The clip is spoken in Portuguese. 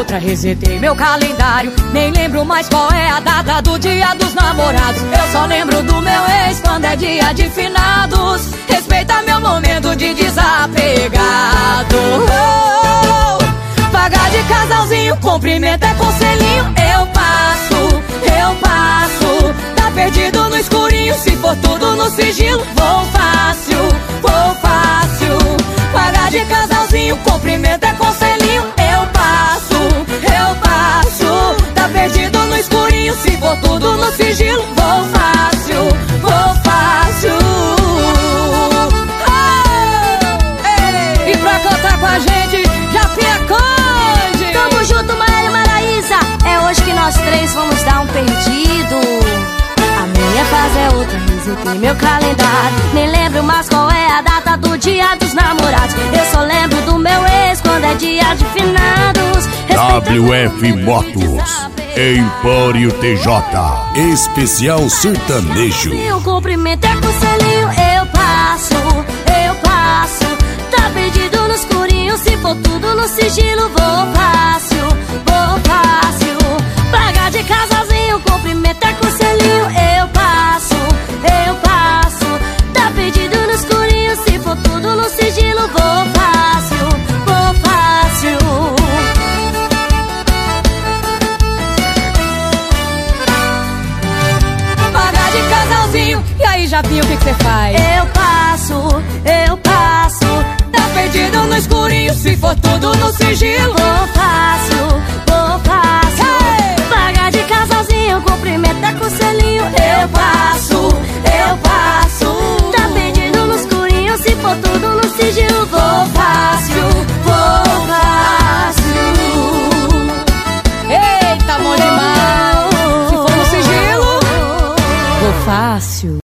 outra, resetei meu calendário. Nem lembro mais qual é a data do dia dos namorados. Eu só lembro do meu ex quando é dia de finados. Respeita meu momento de desapegado. Pagar de casalzinho, cumprimento é conselhinho. Eu passo. Tá perdido no escurinho, se for tudo no sigilo. Vou fácil. Pagar de casalzinho, cumprimento é conselhinho. Eu passo. Tá perdido no escurinho, se for tudo no sigilo. Vou fácil. Oh! E pra cantar com a gente, Japinha Conde. Tamo junto, Maíra e Maraísa. É hoje que nós três vamos dar um perdido. A minha fase é outra, resetei meu calendário. Nem lembro mais qual é a data do dia dos namorados. Eu só lembro do meu ex quando é dia de finados. WF Motos, Empório TJ, especial sertanejo. O cumprimento é conselhinho. Eu passo. Tá perdido no escurinho, se for tudo no sigilo. Vou fácil. Pagar de casalzinho, cumprimento é conselhinho. Eu passo. Tá perdido no escurinho, se for tudo no sigilo. Vou fácil. Pagar de casalzinho, e aí Japinha, o que cê faz? Eu passo. Tá perdido no escurinho, se for tudo no sigilo. Vou fácil. Pagar de casalzinho, cumprimento é conselhinho. Eu passo. Tá perdido no escurinho, se for tudo no sigilo. Vou fácil. Eita, bom demais. Se for no sigilo, vou fácil.